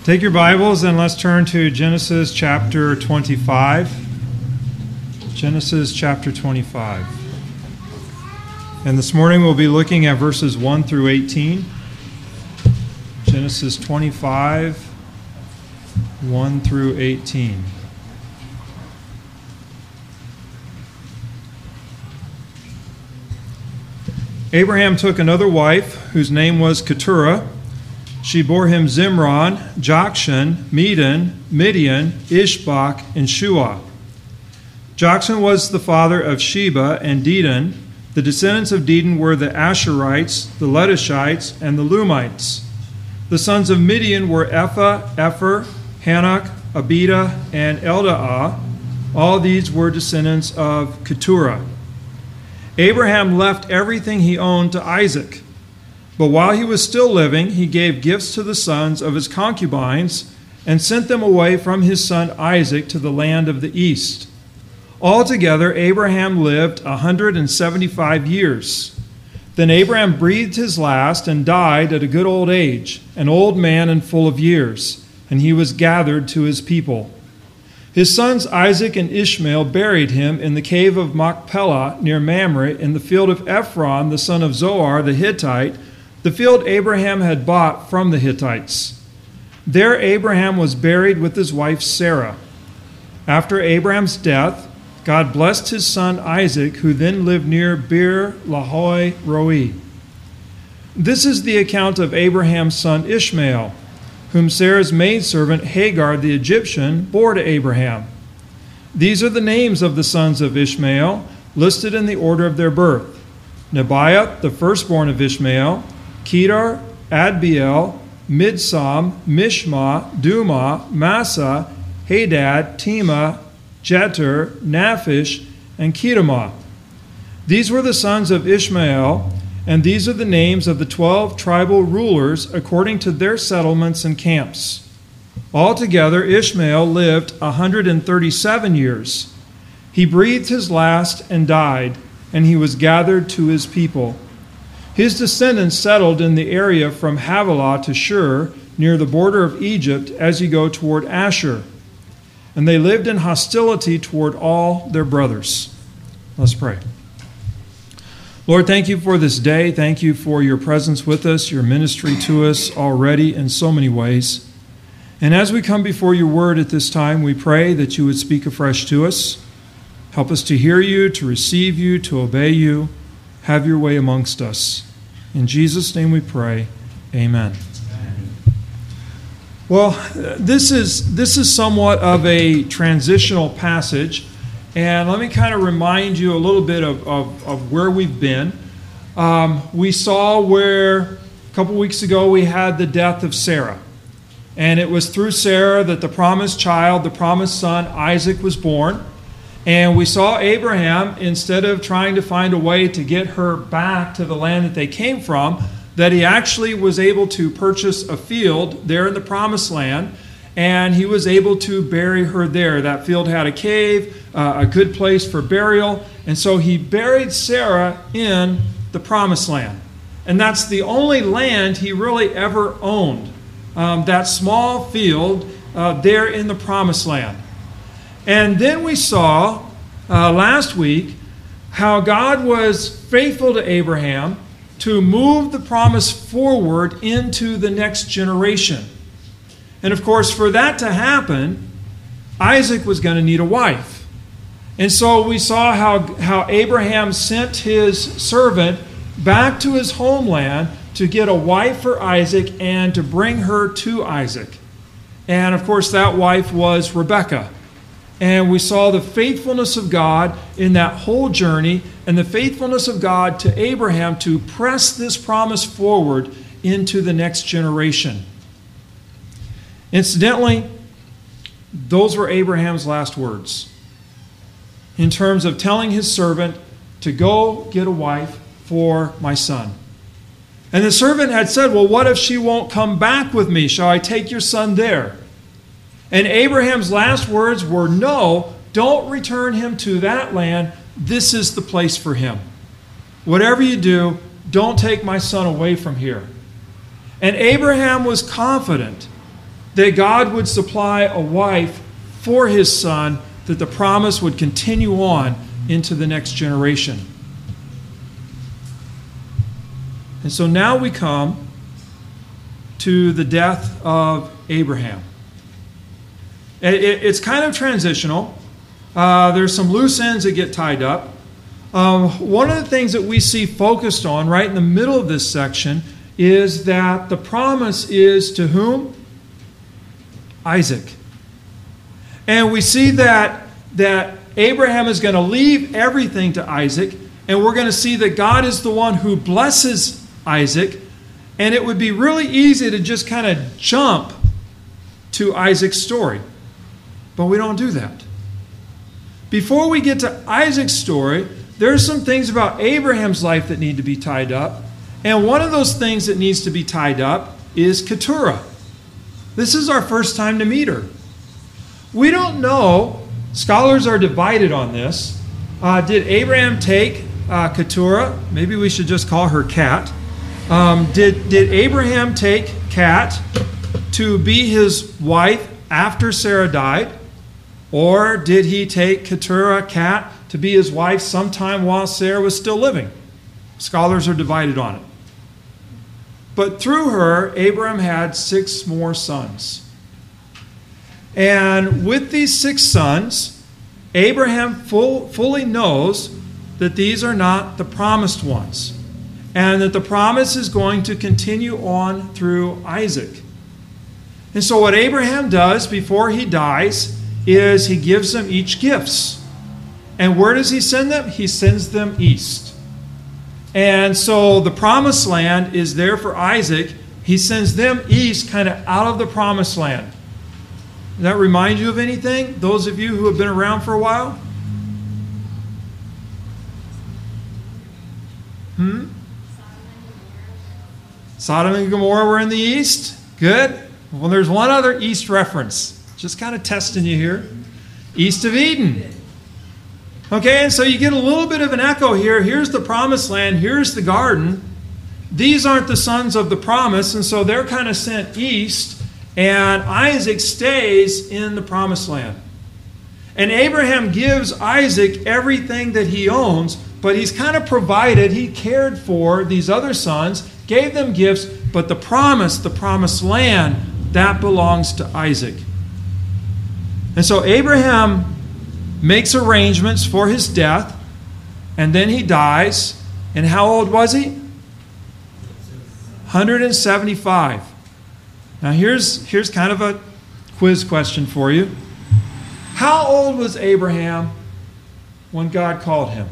Take your Bibles and let's turn to Genesis chapter 25. Genesis chapter 25. And this morning we'll be looking at verses 1 through 18. Genesis 25, 1 through 18. Abraham took another wife, whose name was Keturah. She bore him Zimron, Jokshan, Medan, Midian, Ishbak, and Shuah. Jokshan was the father of Sheba and Dedan. The descendants of Dedan were the Asherites, the Letushites, and the Lumites. The sons of Midian were Ephah, Epher, Hanok, Abida, and Eldaah. All these were descendants of Keturah. Abraham left everything he owned to Isaac. But while he was still living, he gave gifts to the sons of his concubines and sent them away from his son Isaac to the land of the east. Altogether, Abraham lived 175 years. Then Abraham breathed his last and died at a good old age, an old man and full of years, and he was gathered to his people. His sons Isaac and Ishmael buried him in the cave of Machpelah near Mamre in the field of Ephron, the son of Zohar the Hittite, the field Abraham had bought from the Hittites. There Abraham was buried with his wife Sarah. After Abraham's death, God blessed his son Isaac, who then lived near Beer Lahai Roi. This is the account of Abraham's son Ishmael, whom Sarah's maidservant Hagar the Egyptian bore to Abraham. These are the names of the sons of Ishmael, listed in the order of their birth: Nebaioth, the firstborn of Ishmael, Kedar, Adbeel, Midsam, Mishma, Duma, Massa, Hadad, Tema, Jeter, Naphish, and Kedemah. These were the sons of Ishmael, and these are the names of the 12 tribal rulers according to their settlements and camps. Altogether, Ishmael lived 137 years. He breathed his last and died, and he was gathered to his people. His descendants settled in the area from Havilah to Shur, near the border of Egypt, as you go toward Asher. And they lived in hostility toward all their brothers. Let's pray. Lord, thank you for this day. Thank you for your presence with us, your ministry to us already in so many ways. And as we come before your word at this time, we pray that you would speak afresh to us. Help us to hear you, to receive you, to obey you. Have your way amongst us. In Jesus' name we pray. Amen. Well, this is somewhat of a transitional passage, and let me kind of remind you a little bit of where we've been. We saw where a couple weeks ago we had the death of Sarah, and it was through Sarah that the promised child, the promised son, Isaac, was born. And we saw Abraham, instead of trying to find a way to get her back to the land that they came from, that he actually was able to purchase a field there in the promised land, and he was able to bury her there. That field had a cave, a good place for burial, and so he buried Sarah in the promised land. And that's the only land he really ever owned, that small field there in the promised land. And then we saw last week how God was faithful to Abraham to move the promise forward into the next generation. And of course, for that to happen, Isaac was going to need a wife. And so we saw how Abraham sent his servant back to his homeland to get a wife for Isaac and to bring her to Isaac. And of course, that wife was Rebekah. And we saw the faithfulness of God in that whole journey and the faithfulness of God to Abraham to press this promise forward into the next generation. Incidentally, those were Abraham's last words in terms of telling his servant to go get a wife for my son. And the servant had said, well, what if she won't come back with me? Shall I take your son there? And Abraham's last words were, no, don't return him to that land. This is the place for him. Whatever you do, don't take my son away from here. And Abraham was confident that God would supply a wife for his son, that the promise would continue on into the next generation. And so now we come to the death of Abraham. It's kind of transitional. There's some loose ends that get tied up. One of the things that we see focused on right in the middle of this section is that the promise is to whom? Isaac. And we see that Abraham is going to leave everything to Isaac, and we're going to see that God is the one who blesses Isaac, and it would be really easy to just kind of jump to Isaac's story. But we don't do that. Before we get to Isaac's story, there's some things about Abraham's life that need to be tied up. And one of those things that needs to be tied up is Keturah. This is our first time to meet her. We don't know. Scholars are divided on this. Did Abraham take Keturah? Maybe we should just call her Kat. Did Abraham take Kat to be his wife after Sarah died? Or did he take Keturah, Kat, to be his wife sometime while Sarah was still living? Scholars are divided on it. But through her, Abraham had 6 more sons. And with these 6 sons, Abraham fully knows that these are not the promised ones, and that the promise is going to continue on through Isaac. And so what Abraham does before he dies is he gives them each gifts. And where does he send them? He sends them east. And so the promised land is there for Isaac. He sends them east, kind of out of the promised land. Does that remind you of anything? Those of you who have been around for a while? Sodom and Gomorrah were in the east? Good. Well, there's one other east reference. Just kind of testing you here. East of Eden. Okay, and so you get a little bit of an echo here. Here's the promised land. Here's the garden. These aren't the sons of the promise, and so they're kind of sent east, and Isaac stays in the promised land. And Abraham gives Isaac everything that he owns, but he's kind of provided, he cared for these other sons, gave them gifts, but the promised land, that belongs to Isaac. And so Abraham makes arrangements for his death, and then he dies. And how old was he? 175. Now here's kind of a quiz question for you. How old was Abraham when God called him?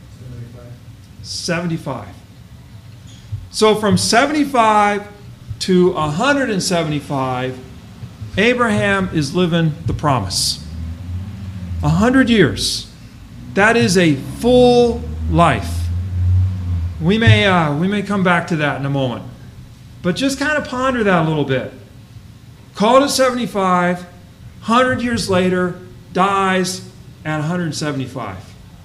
75. So from 75 to 175, Abraham is living the promise. 100 years. That is a full life. We may come back to that in a moment. But just kind of ponder that a little bit. Called at 75, 100 years later, dies at 175.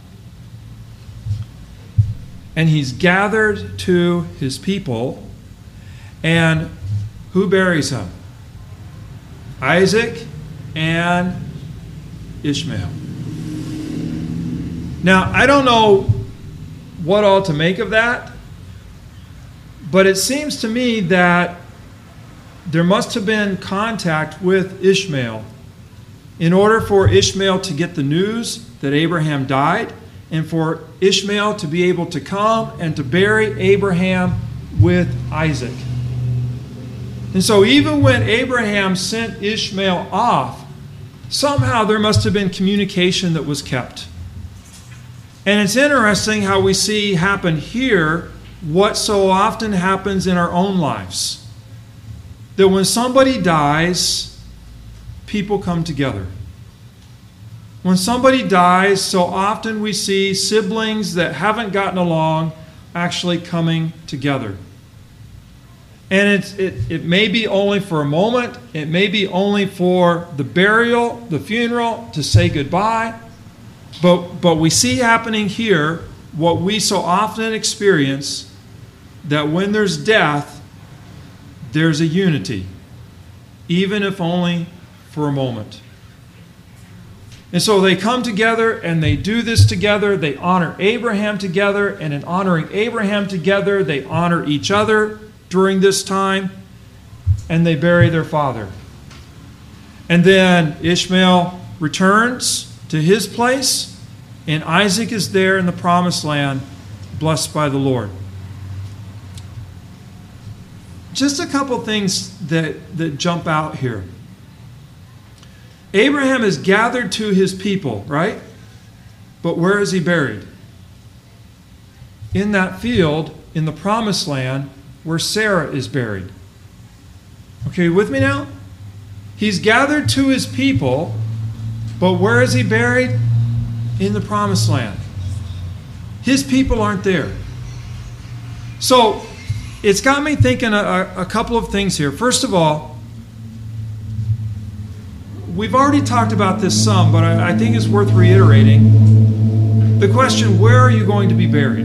And he's gathered to his people, and who buries him? Isaac and Ishmael. Now, I don't know what all to make of that, but it seems to me that there must have been contact with Ishmael in order for Ishmael to get the news that Abraham died, and for Ishmael to be able to come and to bury Abraham with Isaac. And so even when Abraham sent Ishmael off, somehow there must have been communication that was kept. And it's interesting how we see happen here what so often happens in our own lives. That when somebody dies, people come together. When somebody dies, so often we see siblings that haven't gotten along actually coming together. And it may be only for a moment. It may be only for the burial, the funeral, to say goodbye. But we see happening here what we so often experience, that when there's death, there's a unity. even if only for a moment. And so they come together and they do this together. They honor Abraham together, and in honoring Abraham together, they honor each other during this time, and they bury their father. And then Ishmael returns to his place, and Isaac is there in the promised land, blessed by the Lord. Just a couple things that jump out here. Abraham is gathered to his people, right? But where is he buried? In that field, in the promised land, where Sarah is buried. Okay, you with me now? He's gathered to his people, but where is he buried? In the promised land. His people aren't there. So, it's got me thinking a couple of things here. First of all, we've already talked about this some, but I think it's worth reiterating. The question, where are you going to be buried?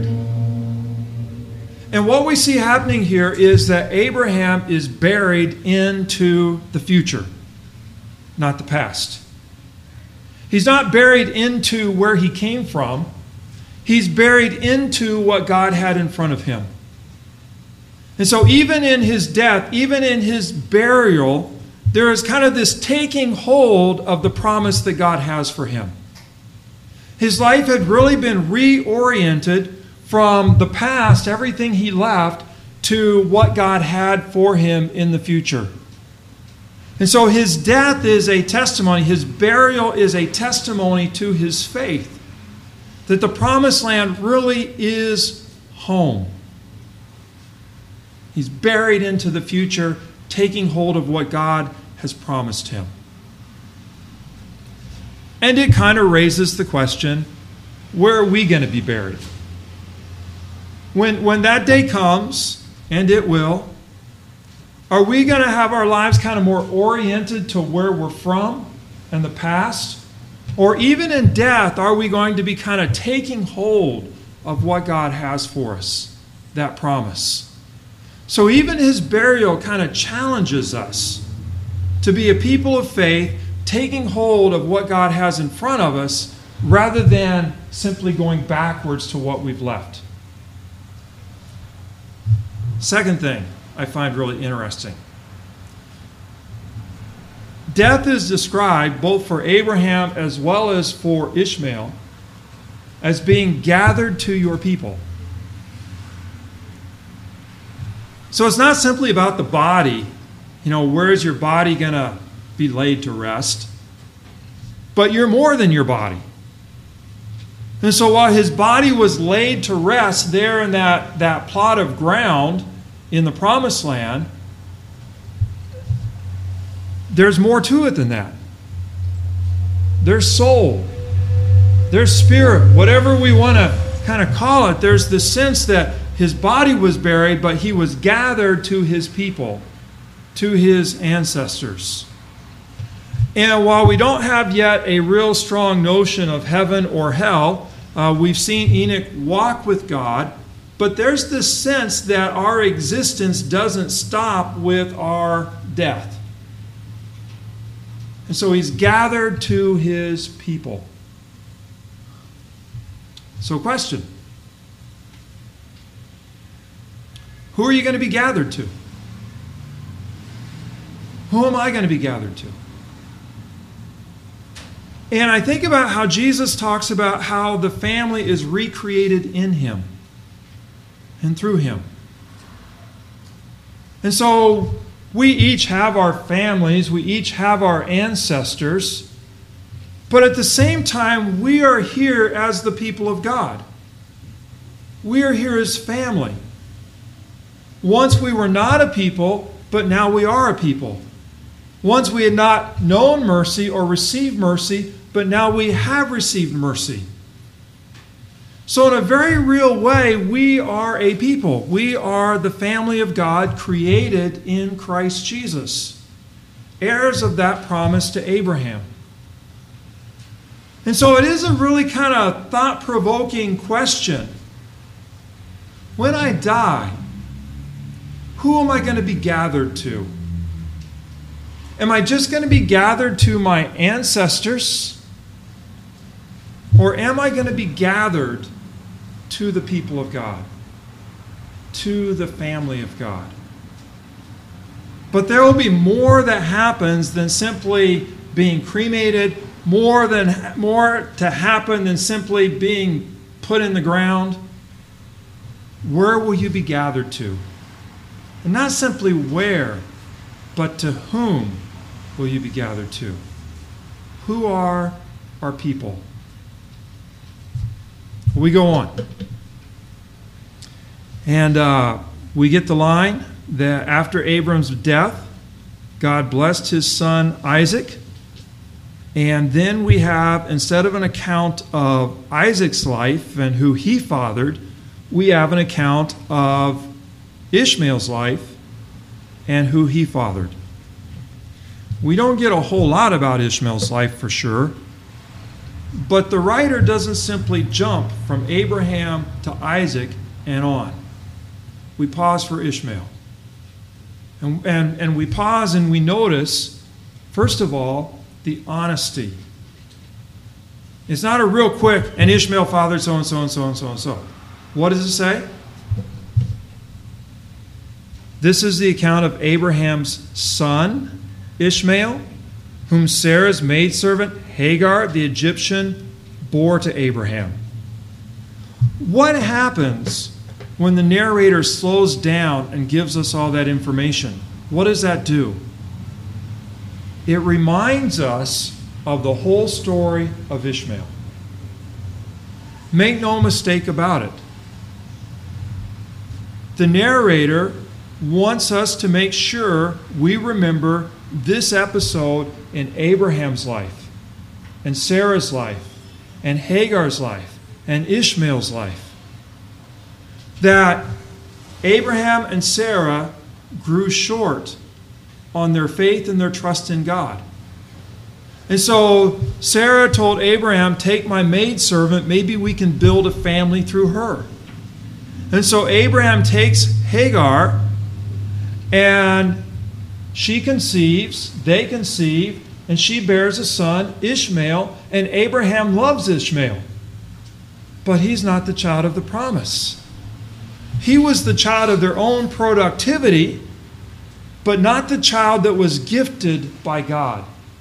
And what we see happening here is that Abraham is buried into the future, not the past. He's not buried into where he came from. He's buried into what God had in front of him. And so even in his death, even in his burial, there is kind of this taking hold of the promise that God has for him. His life had really been reoriented from the past, everything he left, to what God had for him in the future. And so his death is a testimony, his burial is a testimony to his faith, that the promised land really is home. He's buried into the future, taking hold of what God has promised him. And it kind of raises the question, where are we going to be buried? When that day comes, and it will, are we going to have our lives kind of more oriented to where we're from and the past? Or even in death, are we going to be kind of taking hold of what God has for us, that promise? So even his burial kind of challenges us to be a people of faith, taking hold of what God has in front of us, rather than simply going backwards to what we've left. Second thing I find really interesting. Death is described, both for Abraham as well as for Ishmael, as being gathered to your people. So it's not simply about the body. Where is your body going to be laid to rest? But you're more than your body. And so while his body was laid to rest there in that plot of ground in the promised land, there's more to it than that. There's soul. There's spirit. Whatever we want to kind of call it, there's the sense that his body was buried, but he was gathered to his people, to his ancestors. And while we don't have yet a real strong notion of heaven or hell, we've seen Enoch walk with God, but there's this sense that our existence doesn't stop with our death. And so he's gathered to his people. So question. Who are you going to be gathered to? Who am I going to be gathered to? And I think about how Jesus talks about how the family is recreated in him and through him. And so we each have our families, we each have our ancestors, but at the same time, we are here as the people of God. We are here as family. Once we were not a people, but now we are a people. Once we had not known mercy or received mercy, but now we have received mercy. So in a very real way, we are a people. We are the family of God created in Christ Jesus, heirs of that promise to Abraham. And so it is a really kind of thought-provoking question. When I die, who am I going to be gathered to? Am I just going to be gathered to my ancestors? Or am I going to be gathered to the people of God? To the family of God? But there will be more that happens than simply being cremated, more to happen than simply being put in the ground. Where will you be gathered to? And not simply where, but to whom will you be gathered to? Who are our people? We go on. And we get the line that after Abram's death, God blessed his son Isaac. And then we have, instead of an account of Isaac's life and who he fathered, we have an account of Ishmael's life and who he fathered. We don't get a whole lot about Ishmael's life for sure, but the writer doesn't simply jump from Abraham to Isaac and on. We pause for Ishmael. And we pause and we notice, first of all, the honesty. It's not a real quick, and Ishmael fathered so and so and so and so and so. What does it say? This is the account of Abraham's son, Ishmael, whom Sarah's maidservant, Hagar, the Egyptian, bore to Abraham. What happens when the narrator slows down and gives us all that information? What does that do? It reminds us of the whole story of Ishmael. Make no mistake about it. The narrator wants us to make sure we remember this episode in Abraham's life, and Sarah's life, and Hagar's life, and Ishmael's life. That Abraham and Sarah grew short on their faith and their trust in God. And so Sarah told Abraham, take my maidservant, maybe we can build a family through her. And so Abraham takes Hagar, and she conceives, they conceive, and she bears a son, Ishmael, and Abraham loves Ishmael. But he's not the child of the promise. He was the child of their own productivity, but not the child that was gifted by God.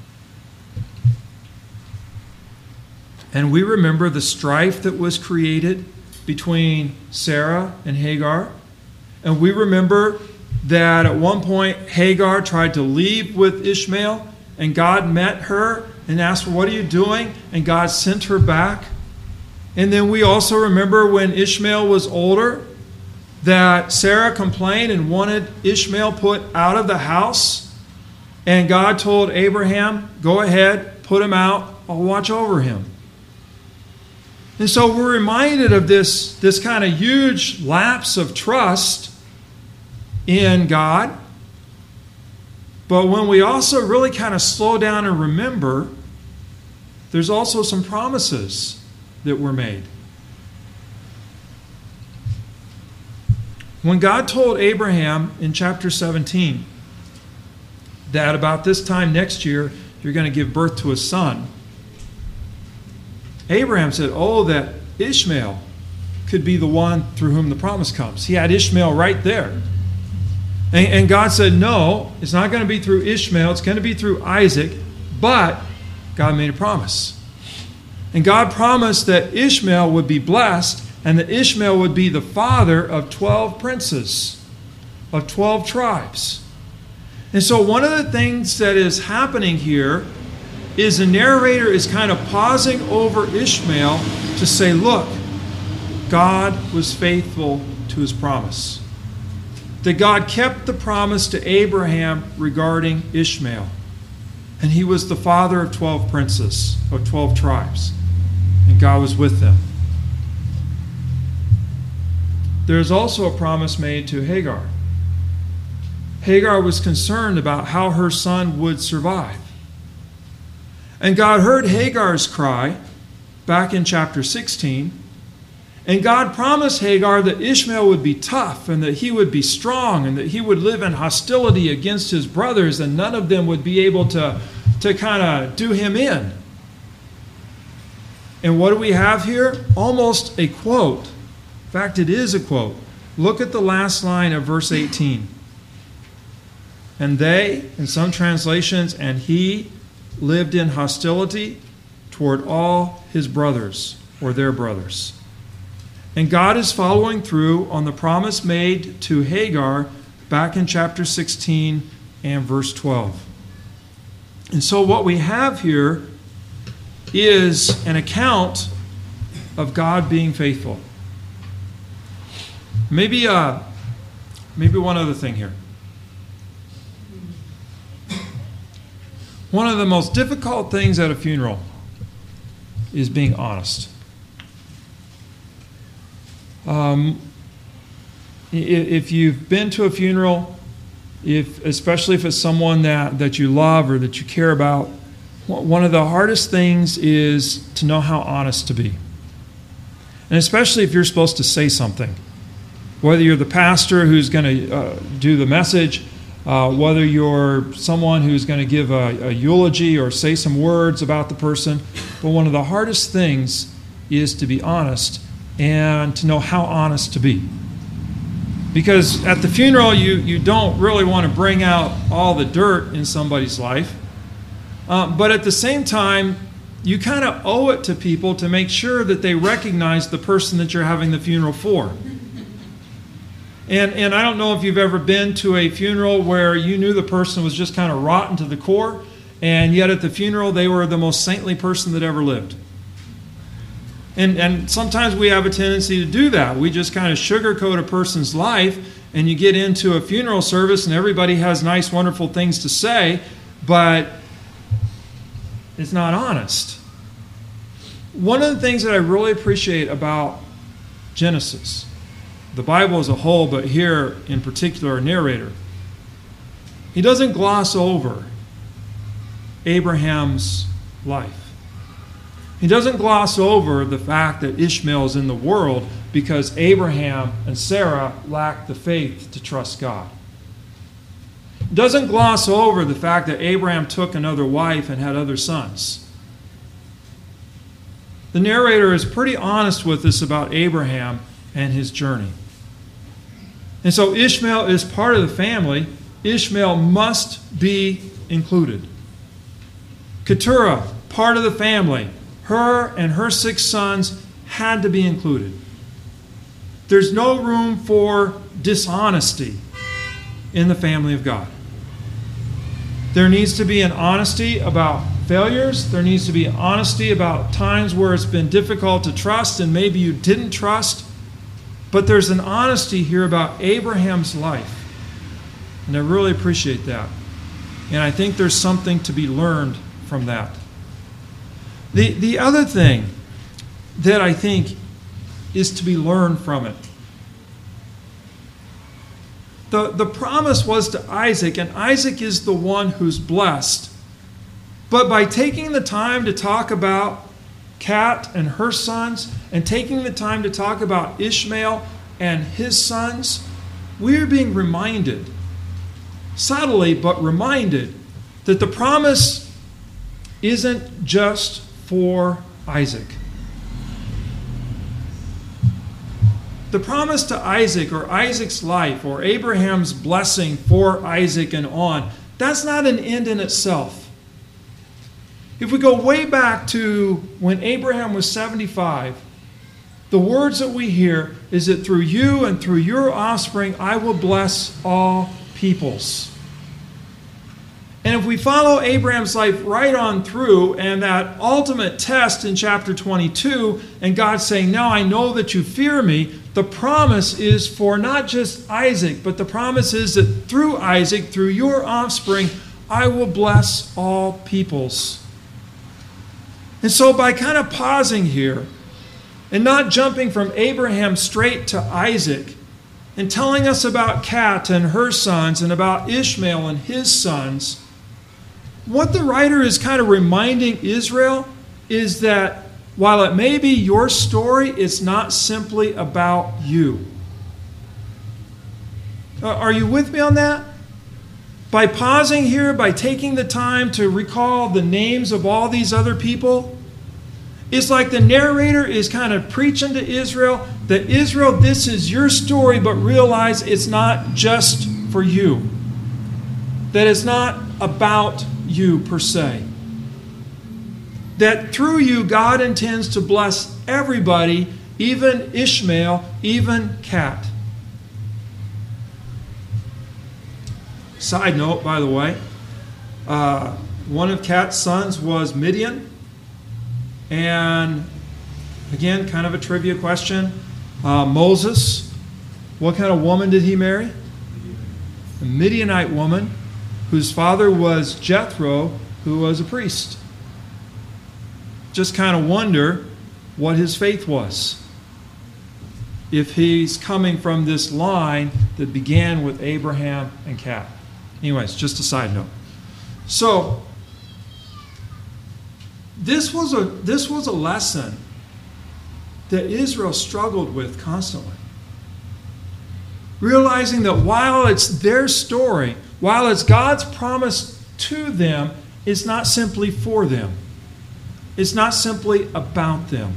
And we remember the strife that was created between Sarah and Hagar. And we remember that at one point Hagar tried to leave with Ishmael, and God met her and asked her, what are you doing? And God sent her back. And then we also remember when Ishmael was older, that Sarah complained and wanted Ishmael put out of the house. And God told Abraham, go ahead, put him out, I'll watch over him. And so we're reminded of this kind of huge lapse of trust in God. But when we also really kind of slow down and remember, there's also some promises that were made. When God told Abraham in chapter 17 that about this time next year you're going to give birth to a son, Abraham said, oh, that Ishmael could be the one through whom the promise comes. He had Ishmael right there. And God said, no, it's not going to be through Ishmael. It's going to be through Isaac. But God made a promise. And God promised that Ishmael would be blessed, and that Ishmael would be the father of 12 princes, of 12 tribes. And so one of the things that is happening here is the narrator is kind of pausing over Ishmael to say, look, God was faithful to his promise. That God kept the promise to Abraham regarding Ishmael. And he was the father of 12 princes, of 12 tribes. And God was with them. There is also a promise made to Hagar. Hagar was concerned about how her son would survive. And God heard Hagar's cry back in chapter 16, And God promised Hagar that Ishmael would be tough and that he would be strong and that he would live in hostility against his brothers and none of them would be able to kind of do him in. And what do we have here? Almost a quote. In fact, it is a quote. Look at the last line of verse 18. And they, in some translations, and he lived in hostility toward all his brothers or their brothers. And God is following through on the promise made to Hagar back in chapter 16 and verse 12. And so what we have here is an account of God being faithful. Maybe one other thing here. One of the most difficult things at a funeral is being honest. If you've been to a funeral, especially if it's someone that you love or that you care about, one of the hardest things is to know how honest to be. And especially if you're supposed to say something. Whether you're the pastor who's going to do the message, whether you're someone who's going to give a eulogy or say some words about the person. But one of the hardest things is to be honest and to know how honest to be. Because at the funeral, you don't really want to bring out all the dirt in somebody's life. But at the same time, you kind of owe it to people to make sure that they recognize the person that you're having the funeral for. And I don't know if you've ever been to a funeral where you knew the person was just kind of rotten to the core, and yet at the funeral they were the most saintly person that ever lived. And sometimes we have a tendency to do that. We just kind of sugarcoat a person's life, and you get into a funeral service and everybody has nice, wonderful things to say, but it's not honest. One of the things that I really appreciate about Genesis, the Bible as a whole, but here in particular, a narrator, he doesn't gloss over Abraham's life. He doesn't gloss over the fact that Ishmael is in the world because Abraham and Sarah lacked the faith to trust God. He doesn't gloss over the fact that Abraham took another wife and had other sons. The narrator is pretty honest with us about Abraham and his journey. And so Ishmael is part of the family. Ishmael must be included. Keturah, part of the family. Her and her 6 sons had to be included. There's no room for dishonesty in the family of God. There needs to be an honesty about failures. There needs to be honesty about times where it's been difficult to trust and maybe you didn't trust. But there's an honesty here about Abraham's life. And I really appreciate that. And I think there's something to be learned from that. The other thing that I think is to be learned from it. The promise was to Isaac, and Isaac is the one who's blessed. But by taking the time to talk about Kat and her sons, and taking the time to talk about Ishmael and his sons, we are being reminded, subtly but reminded, that the promise isn't just for Isaac. The promise to Isaac, or Isaac's life, or Abraham's blessing for Isaac and on, that's not an end in itself. If we go way back to when Abraham was 75, the words that we hear is that through you and through your offspring, I will bless all peoples. And if we follow Abraham's life right on through, and that ultimate test in chapter 22, and God saying, now I know that you fear me, the promise is for not just Isaac, but the promise is that through Isaac, through your offspring, I will bless all peoples. And so by kind of pausing here, and not jumping from Abraham straight to Isaac, and telling us about Kat and her sons, and about Ishmael and his sons, what the writer is kind of reminding Israel is that while it may be your story, it's not simply about you. Are you with me on that? By pausing here, by taking the time to recall the names of all these other people, it's like the narrator is kind of preaching to Israel that Israel, this is your story, but realize it's not just for you. That it's not about you per se. That through you, God intends to bless everybody, even Ishmael, even Kat. Side note, by the way, one of Kat's sons was Midian. And again, kind of a trivia question. Moses, what kind of woman did he marry? A Midianite woman whose father was Jethro, who was a priest. Just kind of wonder what his faith was. If he's coming from this line that began with Abraham and Kat. Anyways, just a side note. So, this was a lesson that Israel struggled with constantly. Realizing that while it's their story, while it's God's promise to them, it's not simply for them. It's not simply about them.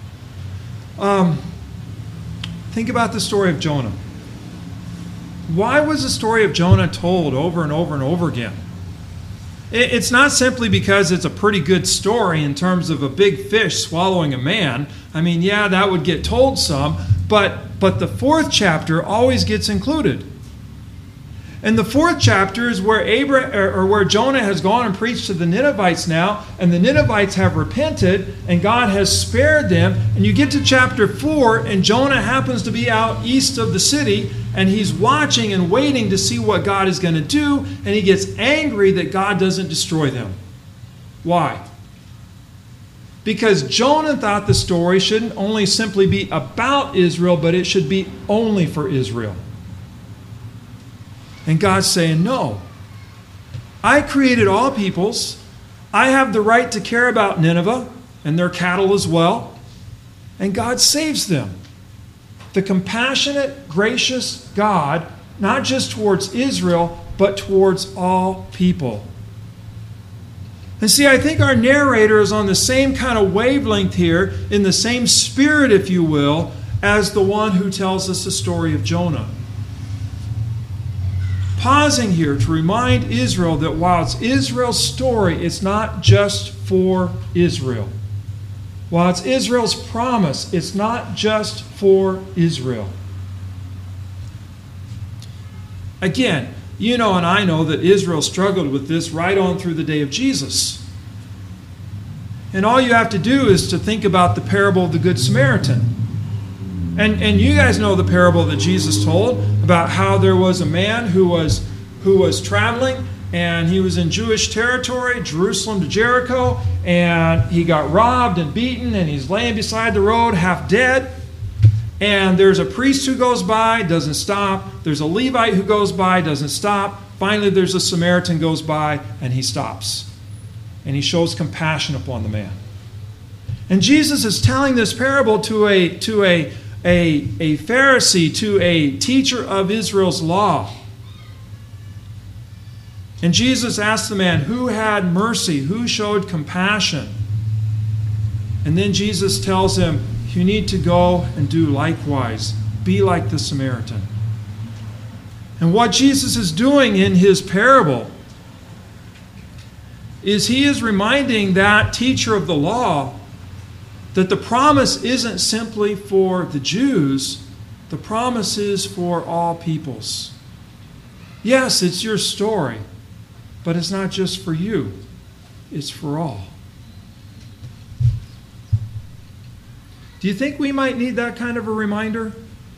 Think about the story of Jonah. Why was the story of Jonah told over and over and over again? It's not simply because it's a pretty good story in terms of a big fish swallowing a man. I mean, yeah, that would get told some, but the fourth chapter always gets included. And the fourth chapter is where Jonah has gone and preached to the Ninevites now, and the Ninevites have repented, and God has spared them. And you get to chapter 4, and Jonah happens to be out east of the city, and he's watching and waiting to see what God is going to do, and he gets angry that God doesn't destroy them. Why? Because Jonah thought the story shouldn't only simply be about Israel, but it should be only for Israel. And God's saying, no. I created all peoples. I have the right to care about Nineveh and their cattle as well. And God saves them. The compassionate, gracious God, not just towards Israel, but towards all people. And see, I think our narrator is on the same kind of wavelength here, in the same spirit, if you will, as the one who tells us the story of Jonah. Pausing here to remind Israel that while it's Israel's story, it's not just for Israel. While it's Israel's promise, it's not just for Israel. Again, you know and I know that Israel struggled with this right on through the day of Jesus. And all you have to do is to think about the parable of the Good Samaritan. And you guys know the parable that Jesus told about how there was a man who was traveling, and he was in Jewish territory, Jerusalem to Jericho, and he got robbed and beaten, and he's laying beside the road half dead. And there's a priest who goes by, doesn't stop. There's a Levite who goes by, doesn't stop. Finally, there's a Samaritan goes by, and he stops. And he shows compassion upon the man. And Jesus is telling this parable to a Pharisee, to a teacher of Israel's law. And Jesus asked the man, who had mercy? Who showed compassion? And then Jesus tells him, you need to go and do likewise. Be like the Samaritan. And what Jesus is doing in his parable is he is reminding that teacher of the law that the promise isn't simply for the Jews, the promise is for all peoples. Yes, it's your story, but it's not just for you, it's for all. Do you think we might need that kind of a reminder?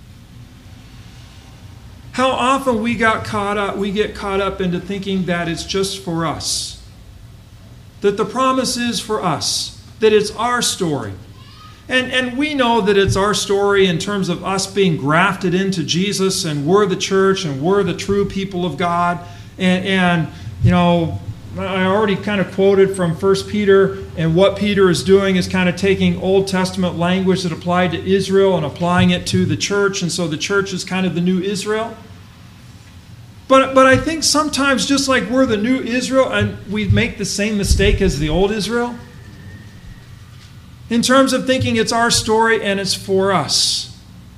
How often we get caught up into thinking that it's just for us, that the promise is for us, that it's our story. And we know that it's our story in terms of us being grafted into Jesus, and we're the church, and we're the true people of God. And you know, I already kind of quoted from 1 Peter, and what Peter is doing is kind of taking Old Testament language that applied to Israel and applying it to the church, and so the church is kind of the new Israel. But I think sometimes, just like we're the new Israel, and we make the same mistake as the old Israel, in terms of thinking it's our story and it's for us.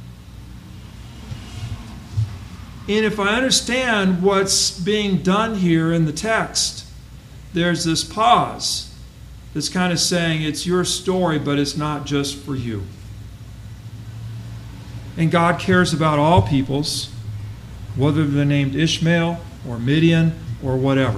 And if I understand what's being done here in the text, there's this pause that's kind of saying it's your story, but it's not just for you. And God cares about all peoples, whether they're named Ishmael or Midian or whatever.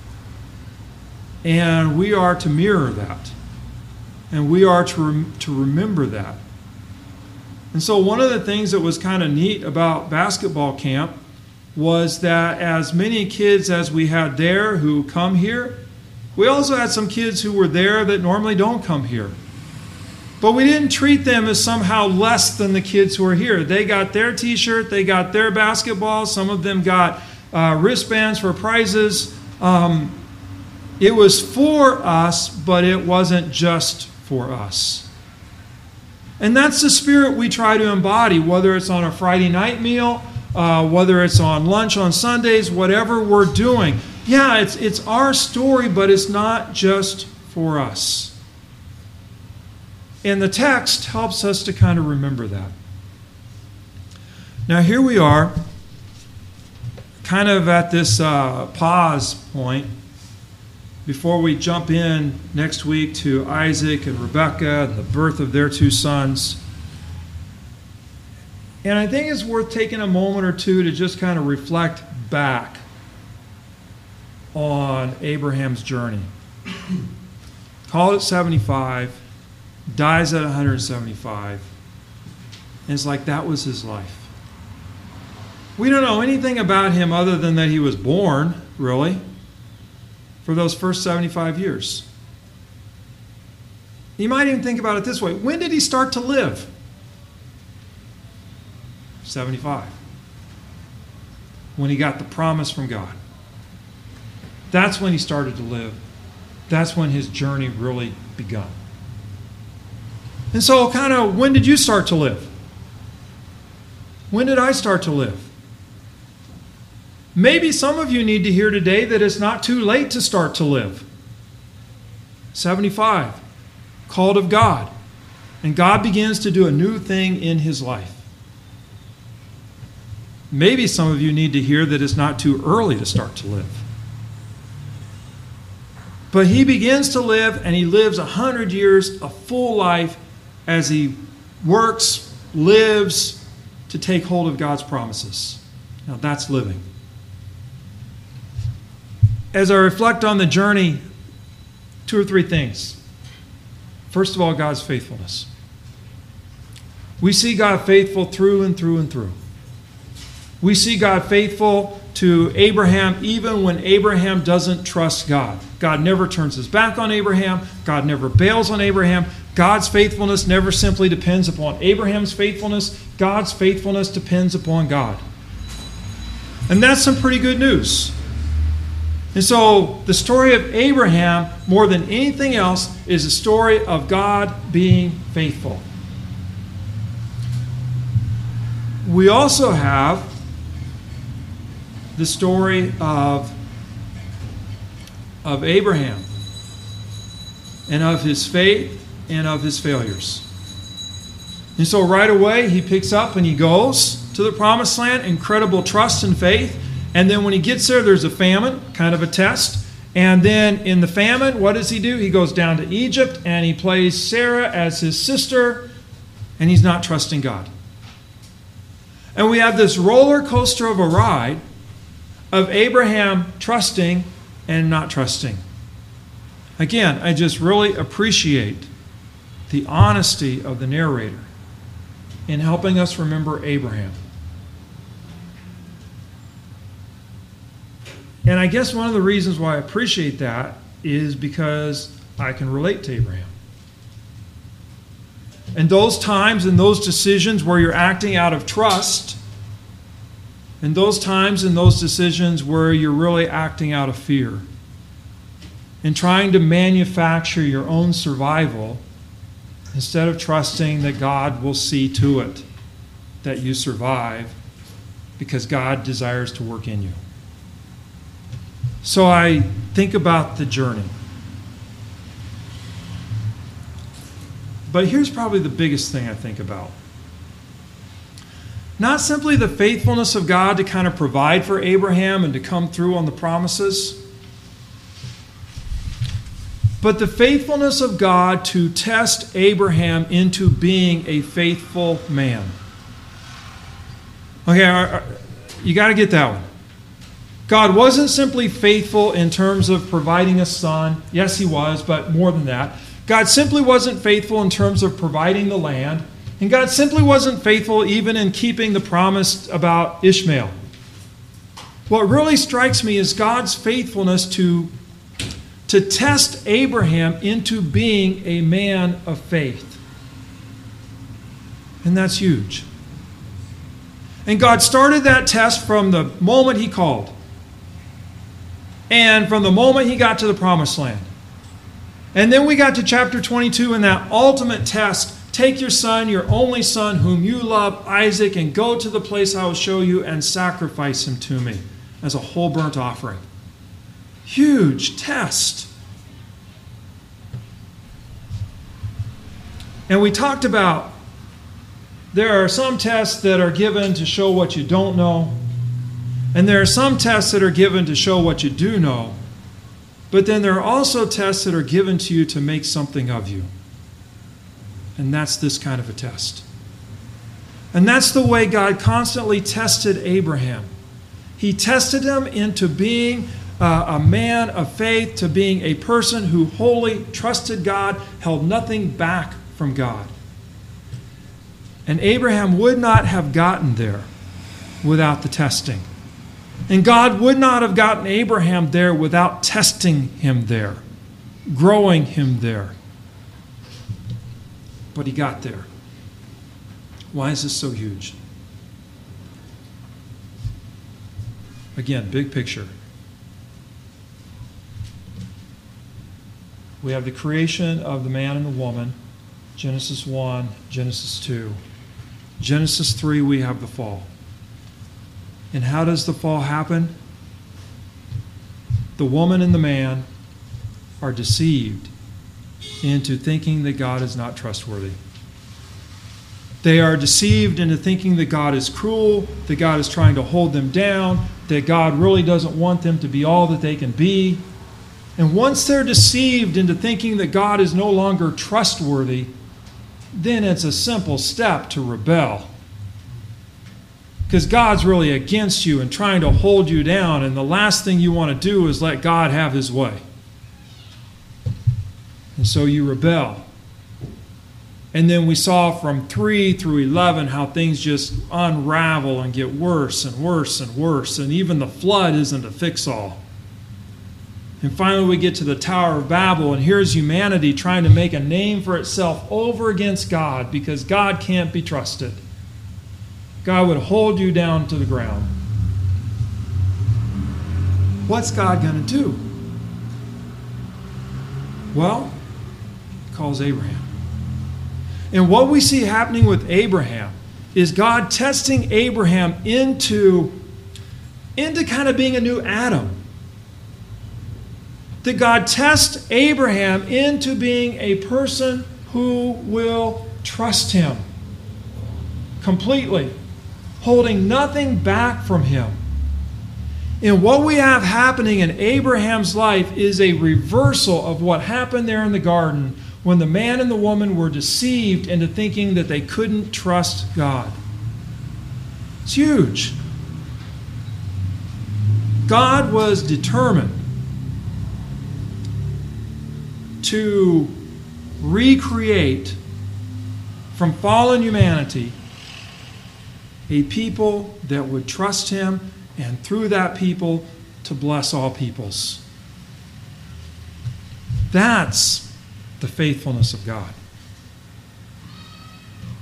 And we are to mirror that. And we are to remember that. And so one of the things that was kind of neat about basketball camp was that as many kids as we had there who come here, we also had some kids who were there that normally don't come here. But we didn't treat them as somehow less than the kids who are here. They got their t-shirt, they got their basketball, some of them got wristbands for prizes. It was for us, but it wasn't just for us. And that's the spirit we try to embody, whether it's on a Friday night meal, whether it's on lunch on Sundays, whatever we're doing. Yeah, it's our story, but it's not just for us. And the text helps us to kind of remember that. Now here we are, kind of at this pause point before we jump in next week to Isaac and Rebekah and the birth of their two sons. And I think it's worth taking a moment or two to just kind of reflect back on Abraham's journey. Call it 75, dies at 175, and it's like that was his life. We don't know anything about him other than that he was born, really, for those first 75 years. You might even think about it this way. When did he start to live? 75. When he got the promise from God. That's when he started to live. That's when his journey really begun. And so kind of, when did you start to live? When did I start to live? Maybe some of you need to hear today that it's not too late to start to live. 75, called of God. And God begins to do a new thing in his life. Maybe some of you need to hear that it's not too early to start to live. But he begins to live, and he lives 100 years, a full life, as he works, lives to take hold of God's promises. Now that's living. As I reflect on the journey, 2 or 3 things. First of all, God's faithfulness. We see God faithful through and through and through. We see God faithful to Abraham even when Abraham doesn't trust God. God never turns his back on Abraham. God never bails on Abraham. God's faithfulness never simply depends upon Abraham's faithfulness. God's faithfulness depends upon God. And that's some pretty good news. And so the story of Abraham, more than anything else, is a story of God being faithful. We also have the story of Abraham and of his faith and of his failures. And so right away he picks up and he goes to the promised land, incredible trust and faith. And then when he gets there, there's a famine, kind of a test. And then in the famine, what does he do? He goes down to Egypt and he plays Sarah as his sister, and he's not trusting God. And we have this roller coaster of a ride of Abraham trusting and not trusting. Again, I just really appreciate the honesty of the narrator in helping us remember Abraham. And I guess one of the reasons why I appreciate that is because I can relate to Abraham. And those times and those decisions where you're acting out of trust, and those times and those decisions where you're really acting out of fear, and trying to manufacture your own survival instead of trusting that God will see to it that you survive because God desires to work in you. So I think about the journey. But here's probably the biggest thing I think about. Not simply the faithfulness of God to kind of provide for Abraham and to come through on the promises, but the faithfulness of God to test Abraham into being a faithful man. Okay, you got to get that one. God wasn't simply faithful in terms of providing a son. Yes, he was, but more than that. God simply wasn't faithful in terms of providing the land. And God simply wasn't faithful even in keeping the promise about Ishmael. What really strikes me is God's faithfulness to test Abraham into being a man of faith. And that's huge. And God started that test from the moment he called. And from the moment he got to the promised land. And then we got to chapter 22 and that ultimate test. Take your son, your only son, whom you love, Isaac, and go to the place I will show you and sacrifice him to me as a whole burnt offering. Huge test. And we talked about there are some tests that are given to show what you don't know. And there are some tests that are given to show what you do know. But then there are also tests that are given to you to make something of you. And that's this kind of a test. And that's the way God constantly tested Abraham. He tested him into being a man of faith, to being a person who wholly trusted God, held nothing back from God. And Abraham would not have gotten there without the testing. And God would not have gotten Abraham there without testing him there, growing him there. But he got there. Why is this so huge? Again, big picture. We have the creation of the man and the woman, Genesis 1, Genesis 2. Genesis 3, we have the fall. And how does the fall happen? The woman and the man are deceived into thinking that God is not trustworthy. They are deceived into thinking that God is cruel, that God is trying to hold them down, that God really doesn't want them to be all that they can be. And once they're deceived into thinking that God is no longer trustworthy, then it's a simple step to rebel. Because God's really against you and trying to hold you down, and the last thing you want to do is let God have his way. And so you rebel. And then we saw from 3 through 11 how things just unravel and get worse and worse and worse. And even the flood isn't a fix-all. And finally we get to the Tower of Babel, and here's humanity trying to make a name for itself over against God because God can't be trusted. God would hold you down to the ground. What's God going to do? Well, he calls Abraham. And what we see happening with Abraham is God testing Abraham into kind of being a new Adam. That God tests Abraham into being a person who will trust him completely, holding nothing back from him. And what we have happening in Abraham's life is a reversal of what happened there in the garden when the man and the woman were deceived into thinking that they couldn't trust God. It's huge. God was determined to recreate from fallen humanity a people that would trust him, and through that people to bless all peoples. That's the faithfulness of God.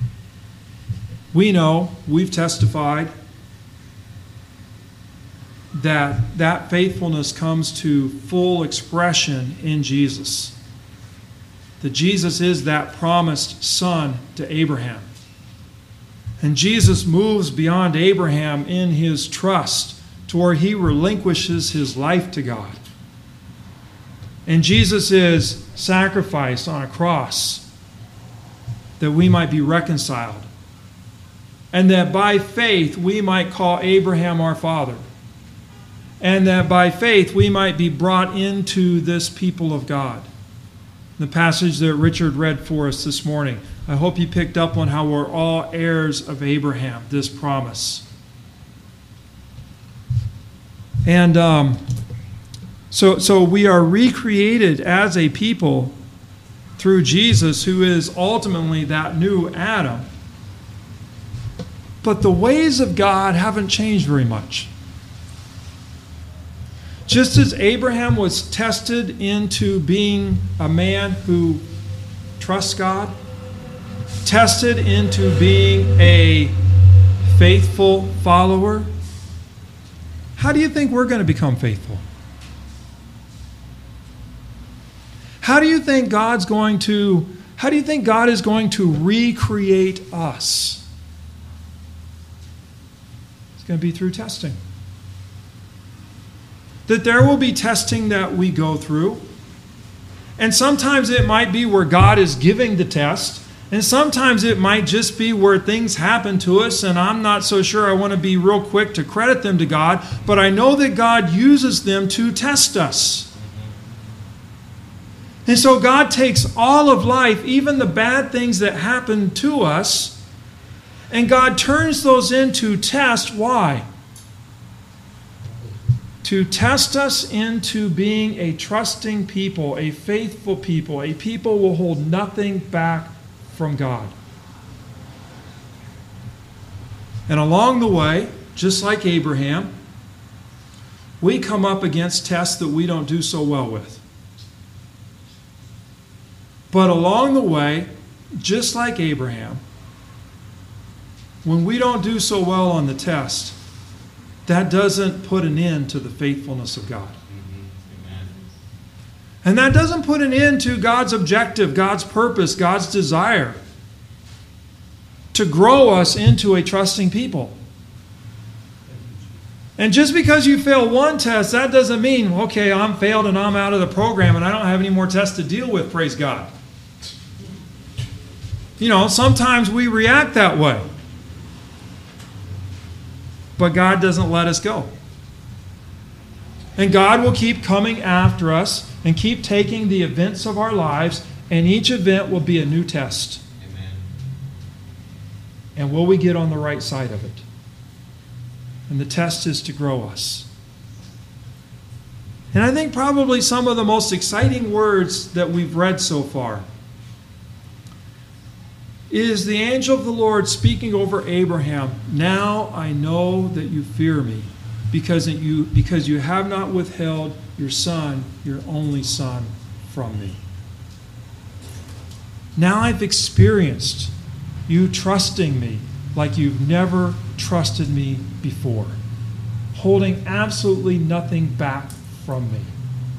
We know, we've testified, that faithfulness comes to full expression in Jesus. That Jesus is that promised son to Abraham. And Jesus moves beyond Abraham in his trust to where he relinquishes his life to God. And Jesus is sacrificed on a cross that we might be reconciled. And that by faith we might call Abraham our father. And that by faith we might be brought into this people of God. The passage that Richard read for us this morning, I hope you picked up on how we're all heirs of Abraham, this promise. And so we are recreated as a people through Jesus, who is ultimately that new Adam. But the ways of God haven't changed very much. Just as Abraham was tested into being a man who trusts God, tested into being a faithful follower, how do you think we're going to become faithful? How do you think God is going to recreate us? It's going to be through testing. That there will be testing that we go through. And sometimes it might be where God is giving the test. And sometimes it might just be where things happen to us, and I'm not so sure I want to be real quick to credit them to God, but I know that God uses them to test us. And so God takes all of life, even the bad things that happen to us, and God turns those into tests. Why? To test us into being a trusting people, a faithful people, a people who will hold nothing back from God. And along the way, just like Abraham, we come up against tests that we don't do so well with. But along the way, just like Abraham, when we don't do so well on the test, that doesn't put an end to the faithfulness of God. And that doesn't put an end to God's objective, God's purpose, God's desire to grow us into a trusting people. And just because you fail one test, that doesn't mean, okay, I'm failed and I'm out of the program and I don't have any more tests to deal with, praise God. You know, sometimes we react that way. But God doesn't let us go. And God will keep coming after us and keep taking the events of our lives, and each event will be a new test. Amen. And will we get on the right side of it? And the test is to grow us. And I think probably some of the most exciting words that we've read so far is the angel of the Lord speaking over Abraham. Now I know that you fear me, because you have not withheld your son, your only son, from me. Now I've experienced you trusting me like you've never trusted me before, holding absolutely nothing back from me.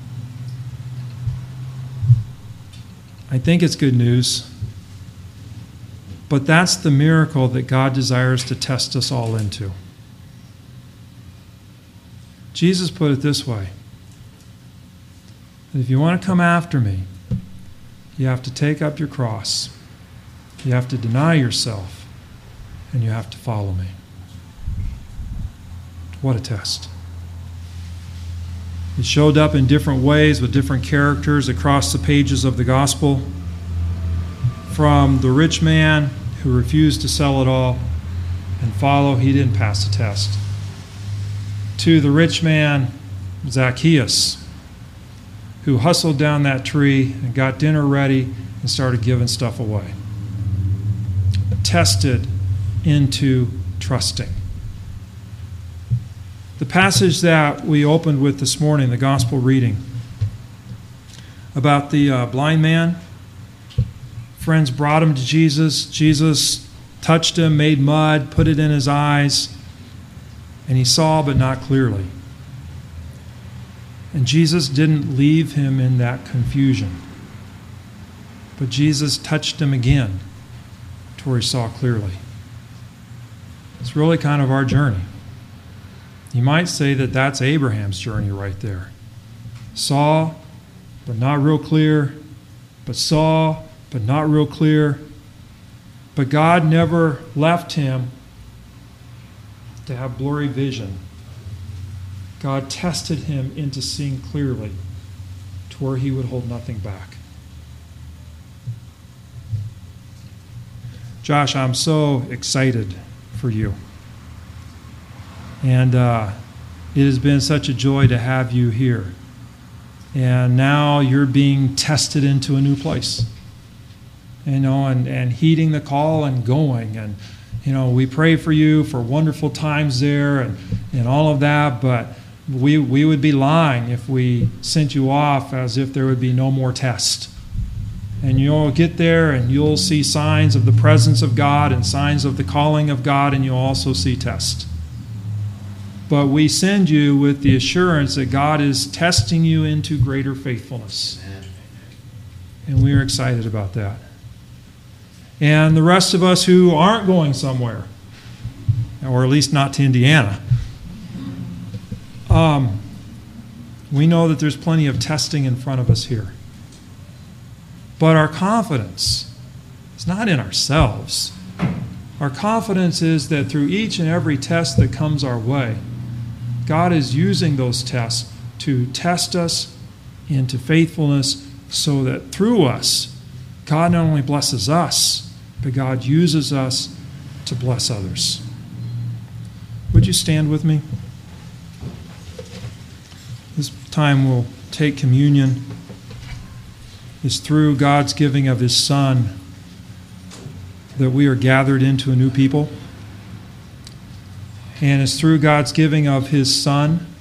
I think it's good news, but that's the miracle that God desires to test us all into. Jesus put it this way: if you want to come after me, you have to take up your cross, you have to deny yourself, and you have to follow me. What a test. It showed up in different ways with different characters across the pages of the gospel. From the rich man who refused to sell it all and follow, he didn't pass the test, to the rich man Zacchaeus, who hustled down that tree and got dinner ready and started giving stuff away. Tested into trusting. The passage that we opened with this morning, the gospel reading, about the blind man. Friends brought him to Jesus. Jesus touched him, made mud, put it in his eyes, and he saw but not clearly. And Jesus didn't leave him in that confusion. But Jesus touched him again to where he saw clearly. It's really kind of our journey. You might say that that's Abraham's journey right there. Saw, but not real clear. But saw, but not real clear. But God never left him to have blurry vision. God tested him into seeing clearly to where he would hold nothing back. Josh, I'm so excited for you. And it has been such a joy to have you here. And now you're being tested into a new place. And heeding the call and going. And, we pray for you for wonderful times there and all of that, but we would be lying if we sent you off as if there would be no more test. And you'll get there and you'll see signs of the presence of God and signs of the calling of God, and you'll also see test. But we send you with the assurance that God is testing you into greater faithfulness. And we are excited about that. And the rest of us who aren't going somewhere, or at least not to Indiana, we know that there's plenty of testing in front of us here. But our confidence is not in ourselves. Our confidence is that through each and every test that comes our way, God is using those tests to test us into faithfulness so that through us, God not only blesses us, but God uses us to bless others. Would you stand with me? This time we'll take communion. It's through God's giving of His Son that we are gathered into a new people. And it's through God's giving of His Son